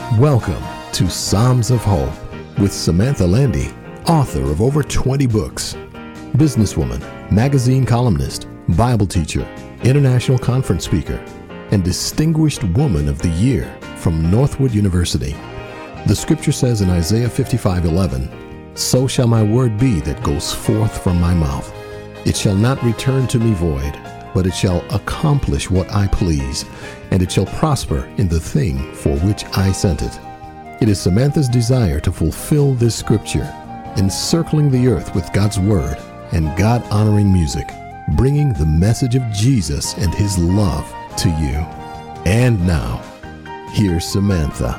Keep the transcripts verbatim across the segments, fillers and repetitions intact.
Welcome to Psalms of Hope with Samantha Landy, author of over twenty books, businesswoman, magazine columnist, Bible teacher, international conference speaker, and Distinguished Woman of the Year from Northwood University. The scripture says in Isaiah fifty-five eleven, "So shall my word be that goes forth from my mouth. It shall not return to me void, but it shall accomplish what I please, and it shall prosper in the thing for which I sent it." It is Samantha's desire to fulfill this scripture, encircling the earth with God's word and God-honoring music, bringing the message of Jesus and his love to you. And now, here's Samantha.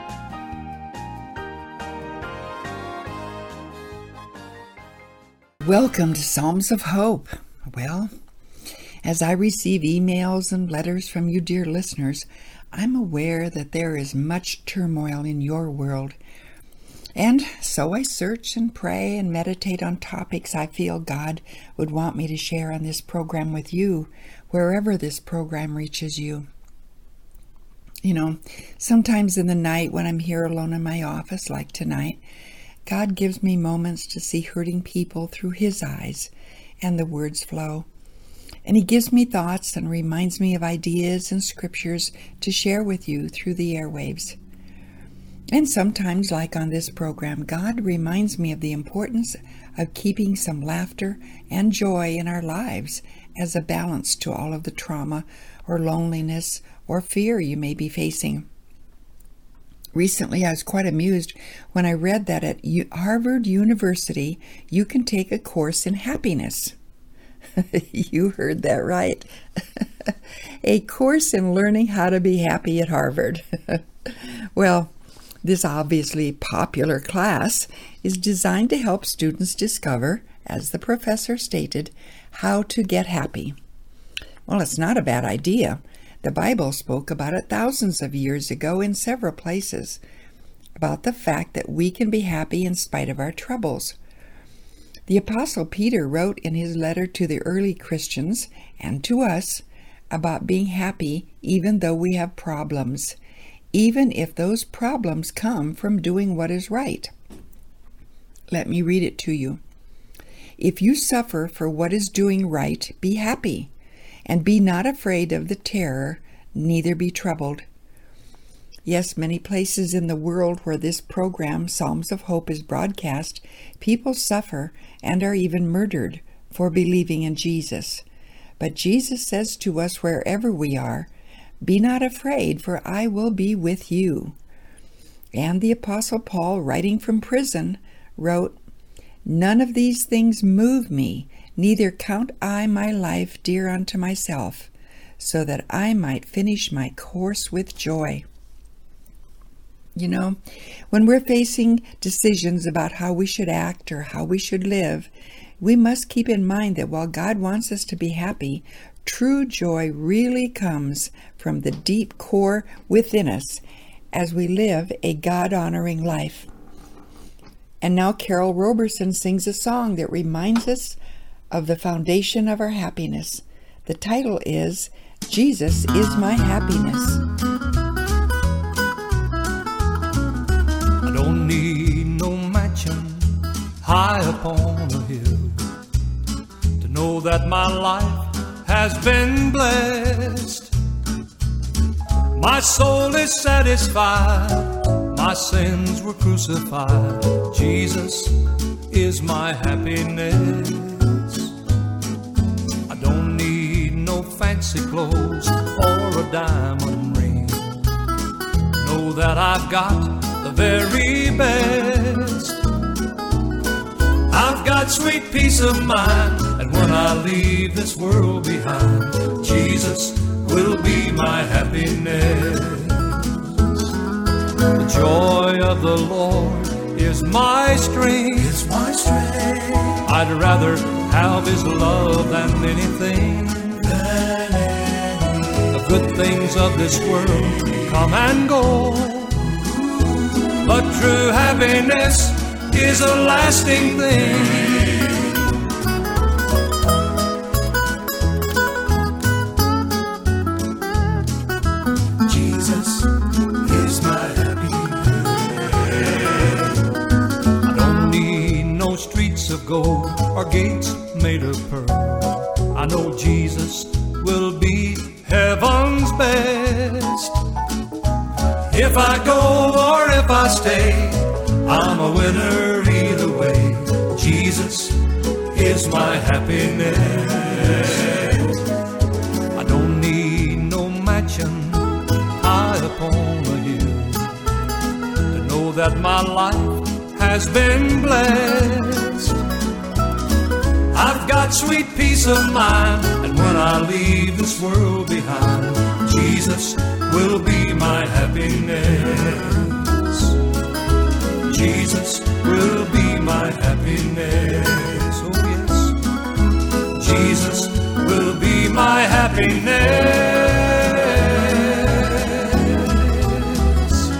Welcome to Psalms of Hope. Well, as I receive emails and letters from you dear listeners, I'm aware that there is much turmoil in your world. And so I search and pray and meditate on topics I feel God would want me to share on this program with you, wherever this program reaches you. You know, sometimes in the night when I'm here alone in my office, like tonight, God gives me moments to see hurting people through his eyes, and the words flow. And he gives me thoughts and reminds me of ideas and scriptures to share with you through the airwaves. And sometimes, like on this program, God reminds me of the importance of keeping some laughter and joy in our lives as a balance to all of the trauma or loneliness or fear you may be facing. Recently, I was quite amused when I read that at Harvard University, you can take a course in happiness. You heard that right. A course in learning how to be happy at Harvard. Well, this obviously popular class is designed to help students discover, as the professor stated, how to get happy. Well, it's not a bad idea. The Bible spoke about it thousands of years ago in several places, about the fact that we can be happy in spite of our troubles. The Apostle Peter wrote in his letter to the early Christians and to us about being happy even though we have problems, even if those problems come from doing what is right. Let me read it to you. "If you suffer for what is doing right, be happy, and be not afraid of the terror, neither be troubled." Yes, many places in the world where this program, Psalms of Hope, is broadcast, people suffer and are even murdered for believing in Jesus. But Jesus says to us wherever we are, "Be not afraid, for I will be with you." And the Apostle Paul, writing from prison, wrote, "None of these things move me, neither count I my life dear unto myself, so that I might finish my course with joy." You know, when we're facing decisions about how we should act or how we should live, we must keep in mind that while God wants us to be happy, true joy really comes from the deep core within us as we live a God-honoring life. And now Carol Roberson sings a song that reminds us of the foundation of our happiness. The title is "Jesus is My Happiness." I don't need no mansion high upon a hill to know that my life has been blessed. My soul is satisfied, my sins were crucified. Jesus is my happiness. I don't need no fancy clothes or a diamond ring. Know that I've got the very best. I've got sweet peace of mind, and when I leave this world behind, Jesus will be my happiness. The joy of the Lord is my strength. It's my strength. I'd rather have his love than anything. Than anything. The good things of this world come and go, but true happiness is a lasting thing. Jesus is my happiness. made of pearl. I know Jesus will be heaven's best. If I go or if I stay, I'm a winner either way. Jesus is my happiness. I don't need no mansion high upon a hill to know that my life has been blessed. I've got sweet peace of mind, and when I leave this world behind, Jesus will be my happiness. Jesus will be my happiness. Oh yes, Jesus will be my happiness.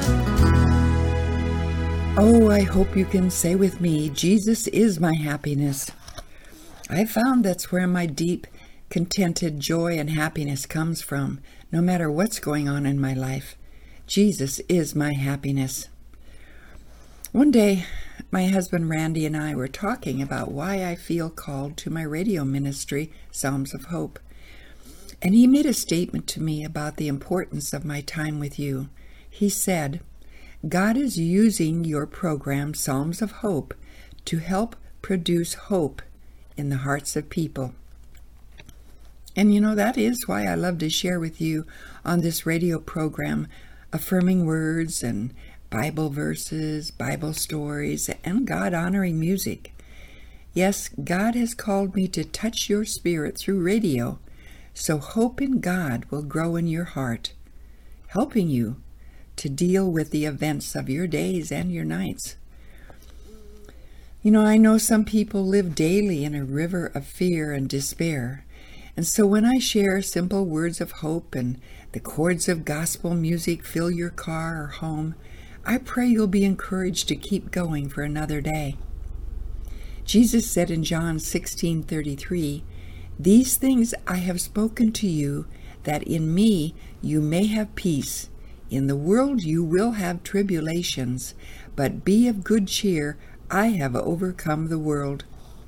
Oh, I hope you can say with me, Jesus is my happiness. I found that's where my deep, contented joy and happiness comes from, no matter what's going on in my life. Jesus is my happiness. One day, my husband Randy and I were talking about why I feel called to my radio ministry, Psalms of Hope. And he made a statement to me about the importance of my time with you. He said, God is using your program, Psalms of Hope, to help produce hope in the hearts of people. And you know, that is why I love to share with you on this radio program affirming words and Bible verses, Bible stories, and God-honoring music. Yes, God has called me to touch your spirit through radio, so hope in God will grow in your heart, helping you to deal with the events of your days and your nights. You know, I know some people live daily in a river of fear and despair, and so when I share simple words of hope and the chords of gospel music fill your car or home, I pray you'll be encouraged to keep going for another day. Jesus said in John sixteen thirty-three, "These things I have spoken to you, that in me you may have peace. In the world you will have tribulations, but be of good cheer. I have overcome the world."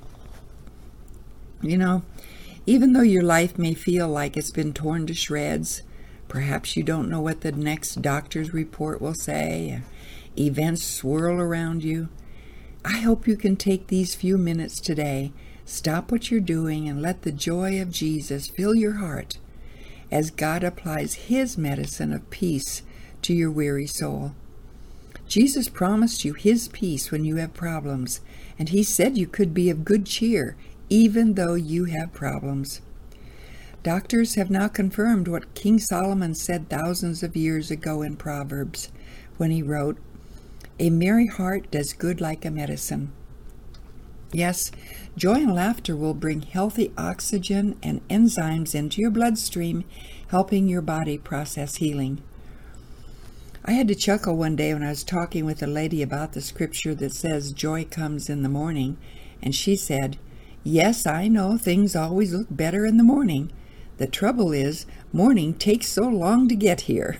You know, even though your life may feel like it's been torn to shreds, perhaps you don't know what the next doctor's report will say, events swirl around you, I hope you can take these few minutes today, stop what you're doing, and let the joy of Jesus fill your heart as God applies His medicine of peace to your weary soul. Jesus promised you His peace when you have problems, and He said you could be of good cheer even though you have problems. Doctors have now confirmed what King Solomon said thousands of years ago in Proverbs when he wrote, "A merry heart does good like a medicine." Yes, joy and laughter will bring healthy oxygen and enzymes into your bloodstream, helping your body process healing. I had to chuckle one day when I was talking with a lady about the scripture that says joy comes in the morning, and she said, "Yes, I know things always look better in the morning. The trouble is, morning takes so long to get here."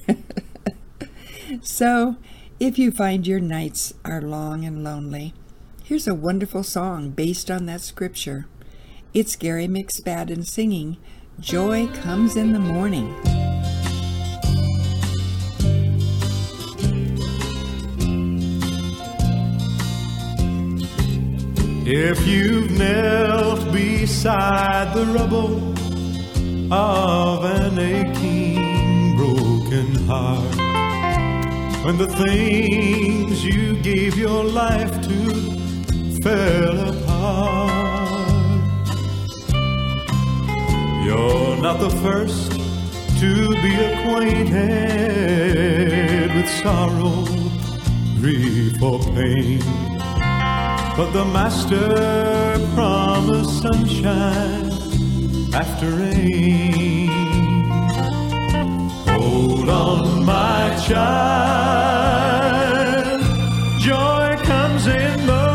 So, if you find your nights are long and lonely, here's a wonderful song based on that scripture. It's Gary McSpadden singing, "Joy Comes in the Morning." If you've knelt beside the rubble of an aching, broken heart, when the things you gave your life to fell apart, you're not the first to be acquainted with sorrow, grief, or pain. But the Master promised sunshine after rain. Hold on, my child, joy comes in the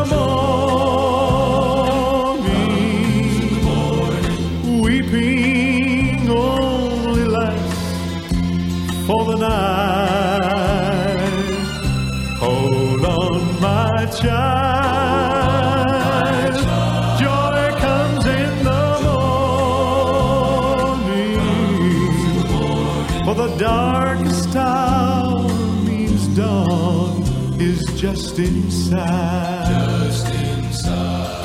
morning. Weeping only lasts for the night. Hold on, my child, joy comes in the darkest hour means dawn is just inside. Just inside.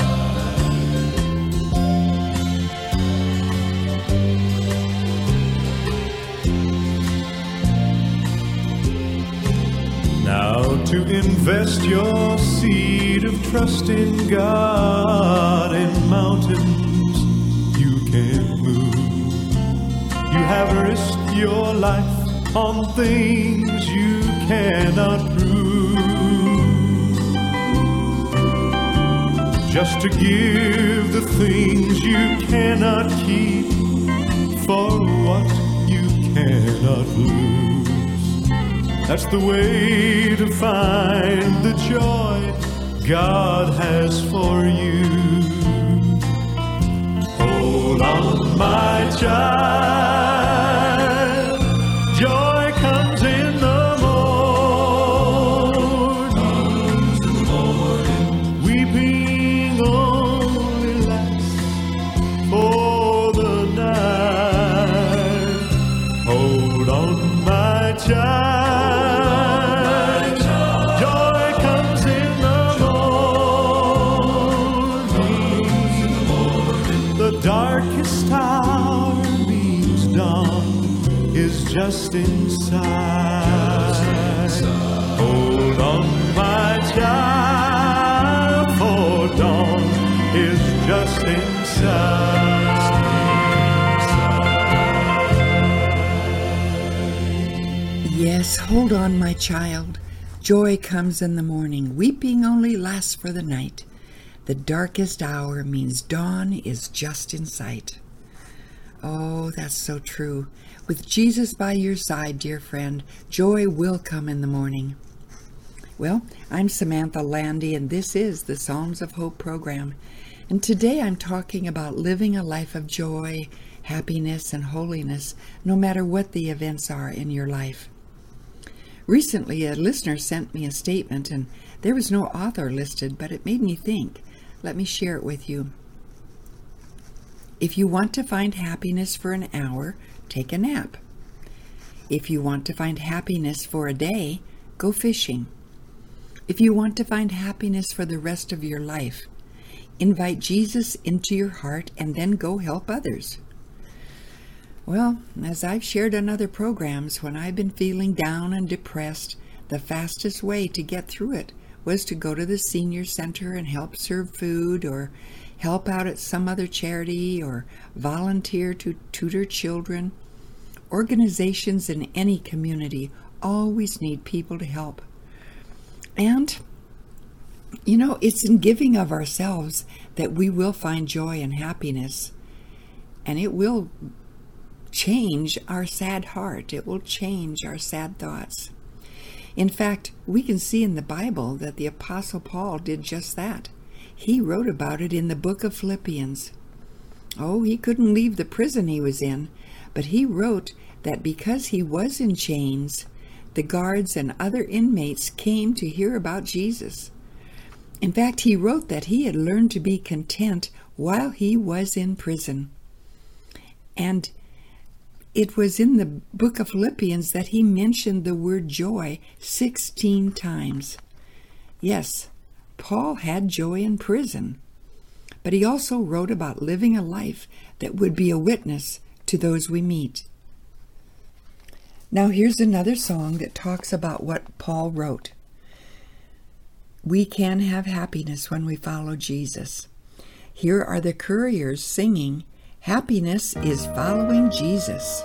Now to invest your seed of trust in God in mountains you can't move. You have risked your life on things you cannot prove. Just to give the things you cannot keep for what you cannot lose. That's the way to find the joy God has for you. Hold on, my child. Joy comes in the morning. Weeping only lasts for the night. Hold on, my child. Darkest hour means dawn is just inside. Just inside. Hold on, my child, for dawn is just inside. Yes, hold on, my child. Joy comes in the morning. Weeping only lasts for the night. The darkest hour means dawn is just in sight. Oh, that's so true. With Jesus by your side, dear friend, joy will come in the morning. Well, I'm Samantha Landy, and this is the Psalms of Hope program. And today I'm talking about living a life of joy, happiness, and holiness, no matter what the events are in your life. Recently, a listener sent me a statement, and there was no author listed, but it made me think. Let me share it with you. If you want to find happiness for an hour, take a nap. If you want to find happiness for a day, go fishing. If you want to find happiness for the rest of your life, invite Jesus into your heart and then go help others. Well, as I've shared on other programs, when I've been feeling down and depressed, the fastest way to get through it was to go to the senior center and help serve food, or help out at some other charity, or volunteer to tutor children. Organizations in any community always need people to help. And, you know, it's in giving of ourselves that we will find joy and happiness. And it will change our sad heart. It will change our sad thoughts. In fact, we can see in the Bible that the Apostle Paul did just that. He wrote about it in the book of Philippians. Oh, he couldn't leave the prison he was in, but he wrote that because he was in chains, the guards and other inmates came to hear about Jesus. In fact, he wrote that he had learned to be content while he was in prison. And it was in the book of Philippians that he mentioned the word joy sixteen times. Yes, Paul had joy in prison, but he also wrote about living a life that would be a witness to those we meet. Now here's another song that talks about what Paul wrote. We can have happiness when we follow Jesus. Here are the Couriers singing, "Happiness is following Jesus."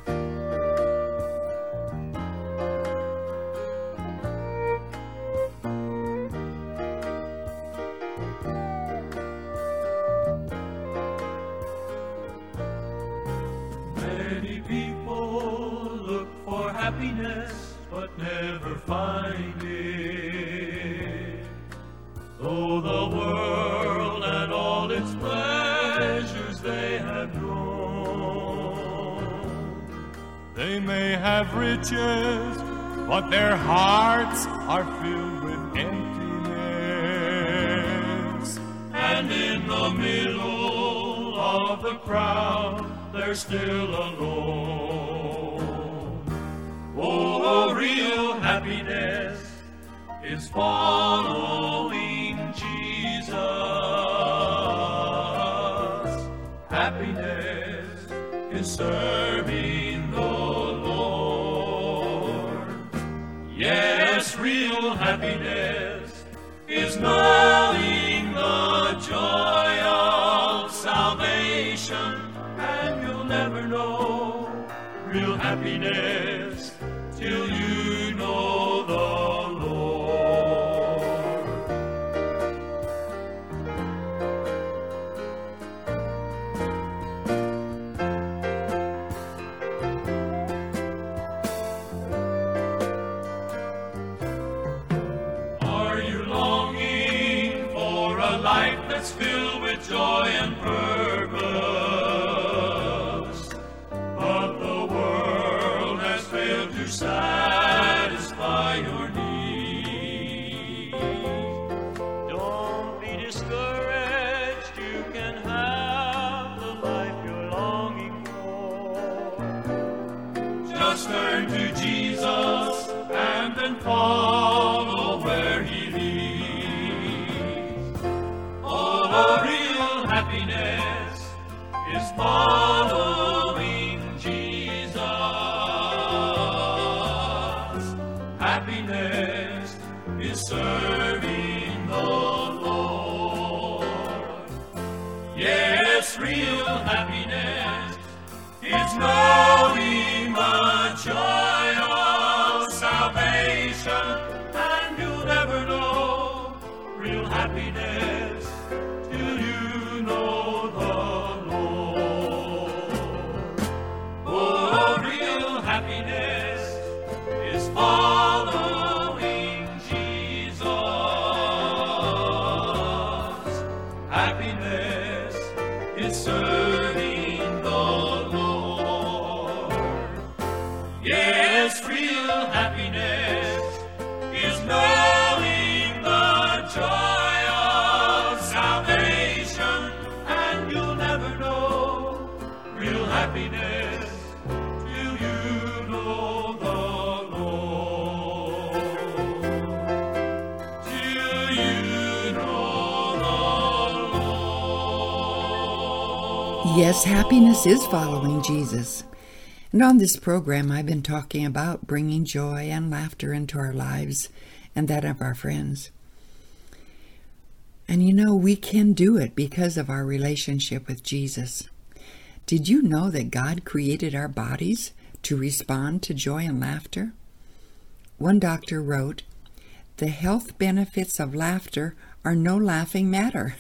Many people look for happiness but never find it. Though the world and all its pleasures they have known, they may have riches, but their hearts are filled with emptiness. And in the middle of the crowd, they're still alone. Oh, real happiness is following Jesus. Happiness is serving the Lord. Yes, real happiness is knowing the joy of salvation, and you'll never know real happiness till you know the Lord. Are you longing for a life that's filled with joy and purpose, but the world has failed to satisfy your need? Don't be discouraged, you can have the life you're longing for. Just turn to Jesus and then follow where he leads. Oh, real happiness is following Jesus. Happiness is serving the Lord. Yes, real happiness is knowing the joy of salvation, and you'll never know real happiness till you know the Lord. Oh, real happiness is following Jesus. Happiness is serving the Lord. Yes, real happiness is knowing the joy of salvation, and you'll never know real happiness till you know the Lord. Till you know the Lord. Yes, happiness is following Jesus. And on this program, I've been talking about bringing joy and laughter into our lives and that of our friends. And you know, we can do it because of our relationship with Jesus. Did you know that God created our bodies to respond to joy and laughter? One doctor wrote, "The health benefits of laughter are no laughing matter."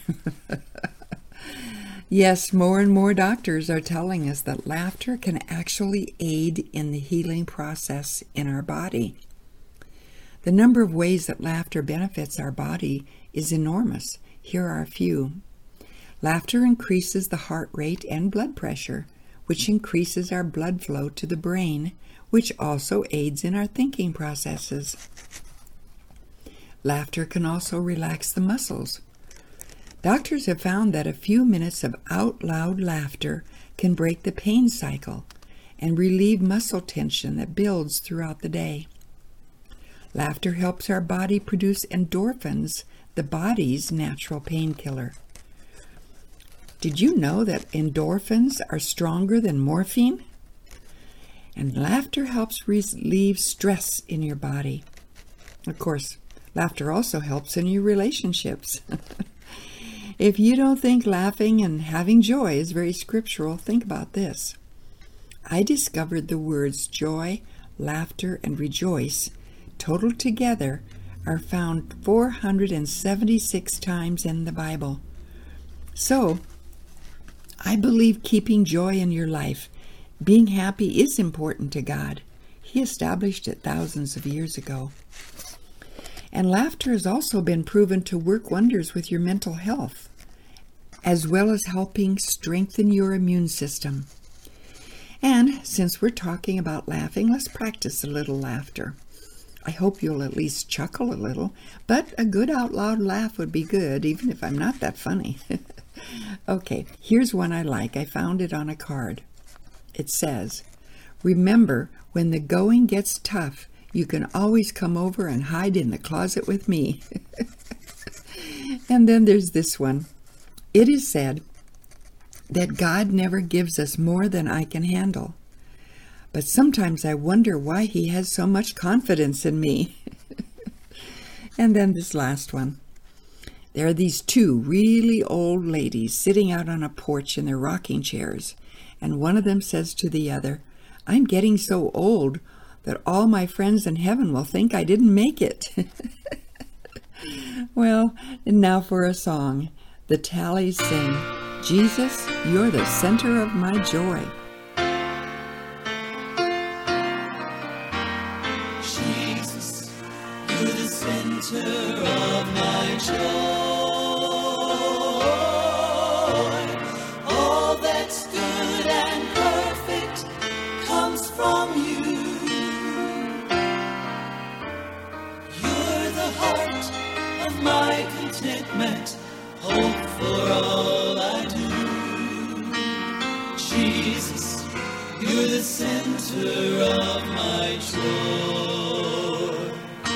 Yes, more and more doctors are telling us that laughter can actually aid in the healing process in our body. The number of ways that laughter benefits our body is enormous. Here are a few. Laughter increases the heart rate and blood pressure, which increases our blood flow to the brain, which also aids in our thinking processes. Laughter can also relax the muscles. Doctors have found that a few minutes of out-loud laughter can break the pain cycle and relieve muscle tension that builds throughout the day. Laughter helps our body produce endorphins, the body's natural painkiller. Did you know that endorphins are stronger than morphine? And laughter helps relieve stress in your body. Of course, laughter also helps in your relationships. If you don't think laughing and having joy is very scriptural, think about this. I discovered the words joy, laughter, and rejoice, totaled together, are found four hundred seventy-six times in the Bible. So, I believe keeping joy in your life, being happy, is important to God. He established it thousands of years ago. And laughter has also been proven to work wonders with your mental health, as well as helping strengthen your immune system. And since we're talking about laughing, let's practice a little laughter. I hope you'll at least chuckle a little, but a good out loud laugh would be good, even if I'm not that funny. Okay, here's one I like. I found it on a card. It says, "Remember, When the going gets tough, you can always come over and hide in the closet with me. And then there's this one. It is said that God never gives us more than I can handle. But sometimes I wonder why he has so much confidence in me. And then this last one. There are these two really old ladies sitting out on a porch in their rocking chairs, and one of them says to the other, "I'm getting so old that all my friends in heaven will think I didn't make it." Well, and now for a song. The Tallies sing, "Jesus, you're the center of my joy." Jesus, you're the center of my joy. All that's good and perfect comes from you. You're the heart of my contentment, hope for all I do. Jesus, you're the center of my joy.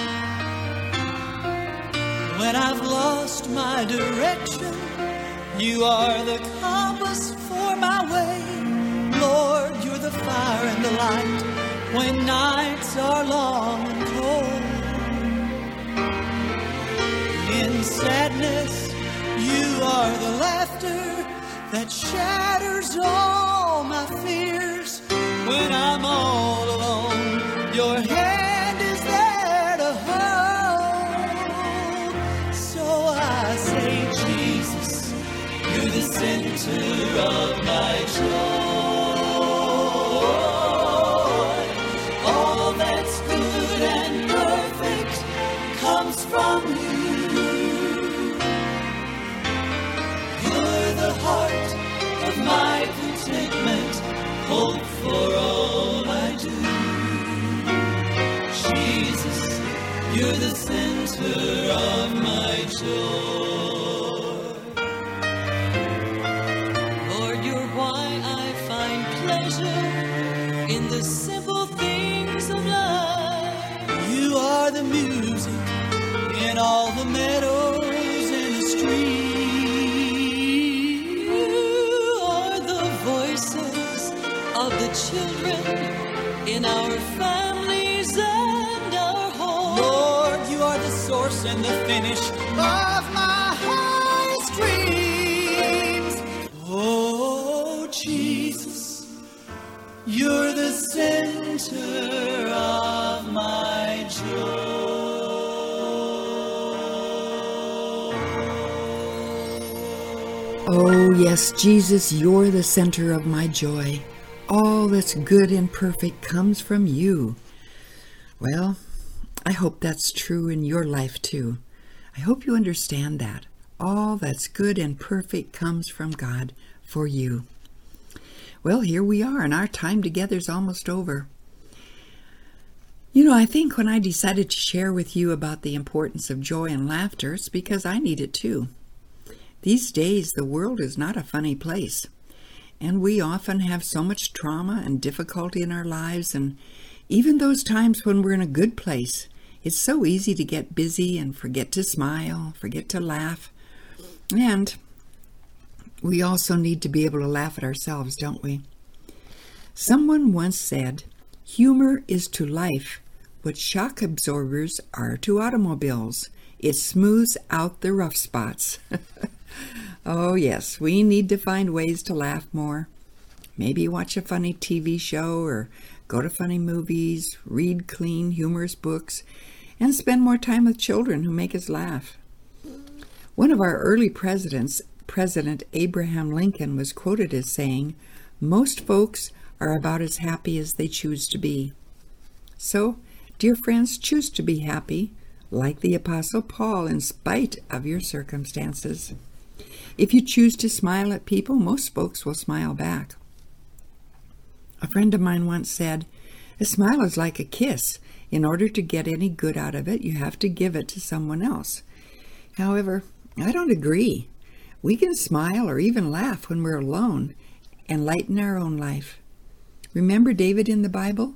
When I've lost my direction, you are the compass for my way. Lord, you're the fire and the light when nights are long and cold. In sadness, you are the laughter that shatters all my fears. When I'm all alone, your hand is there to hold. So I say, Jesus, you're the center of my joy. All that's good and perfect comes from you. The heart of my contentment, hope for all I do. Jesus, you're the center of my joy. Lord, you're why I find pleasure in the simple things of life. You are the music in all the meadows and the streams. Of the children in our families and our homes. Lord, you are the source and the finish of my highest dreams. Oh, Jesus, you're the center of my joy. Oh, yes, Jesus, you're the center of my joy. All that's good and perfect comes from you. Well, I hope that's true in your life too. I hope you understand that. All that's good and perfect comes from God for you. Well, here we are, and our time together is almost over. You know, I think when I decided to share with you about the importance of joy and laughter, it's because I need it too. These days, the world is not a funny place. And we often have so much trauma and difficulty in our lives, and even those times when we're in a good place, it's so easy to get busy and forget to smile, forget to laugh. And we also need to be able to laugh at ourselves, don't we? Someone once said, humor is to life what shock absorbers are to automobiles. It smooths out the rough spots. Oh, yes, we need to find ways to laugh more. Maybe watch a funny T V show or go to funny movies, read clean, humorous books, and spend more time with children who make us laugh. One of our early presidents, President Abraham Lincoln, was quoted as saying, "Most folks are about as happy as they choose to be." So, dear friends, choose to be happy, like the Apostle Paul, in spite of your circumstances. If you choose to smile at people, most folks will smile back. A friend of mine once said, a smile is like a kiss. In order to get any good out of it, you have to give it to someone else. However, I don't agree. We can smile or even laugh when we're alone and lighten our own life. Remember David in the Bible?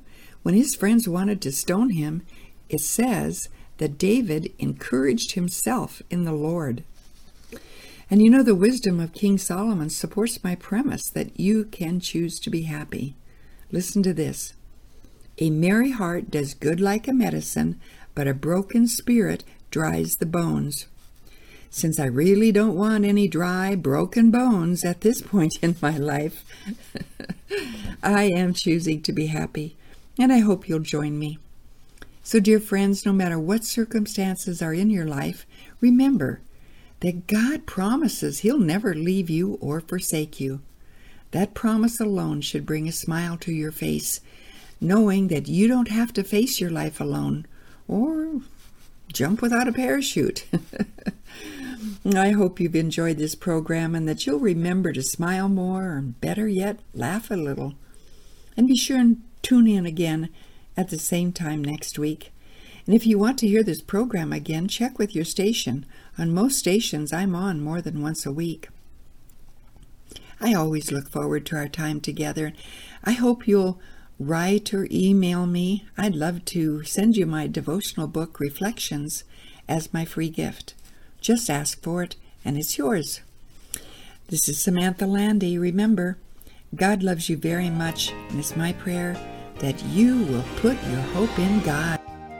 When his friends wanted to stone him, it says that David encouraged himself in the Lord. And you know, the wisdom of King Solomon supports my premise that you can choose to be happy. Listen to this. A merry heart does good like a medicine, but a broken spirit dries the bones. Since I really don't want any dry, broken bones at this point in my life, I am choosing to be happy, and I hope you'll join me. So, dear friends, no matter what circumstances are in your life, remember that God promises He'll never leave you or forsake you. That promise alone should bring a smile to your face, knowing that you don't have to face your life alone or jump without a parachute. I hope you've enjoyed this program and that you'll remember to smile more, or better yet, laugh a little. And be sure and tune in again at the same time next week. And if you want to hear this program again, check with your station. On most stations, I'm on more than once a week. I always look forward to our time together. I hope you'll write or email me. I'd love to send you my devotional book, Reflections, as my free gift. Just ask for it, and it's yours. This is Samantha Landy. Remember, God loves you very much, and it's my prayer that you will put your hope in God.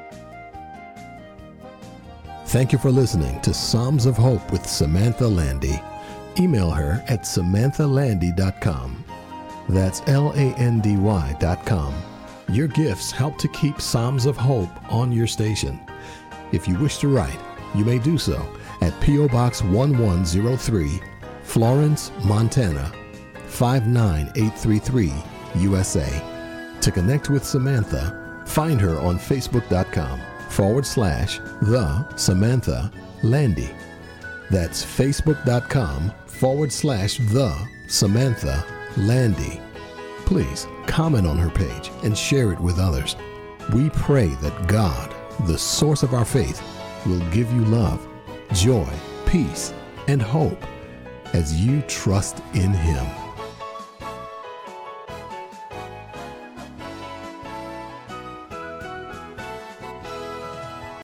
Thank you for listening to Psalms of Hope with Samantha Landy. Email her at samantha landy dot com. That's L A N D Y dot com. Your gifts help to keep Psalms of Hope on your station. If you wish to write, you may do so at P O Box one one zero three, Florence, Montana, five nine eight three three, U S A. To connect with Samantha, find her on Facebook.com forward slash The Samantha Landy. That's Facebook.com forward slash The Samantha Landy. Please comment on her page and share it with others. We pray that God, the source of our faith, will give you love, joy, peace, and hope as you trust in Him.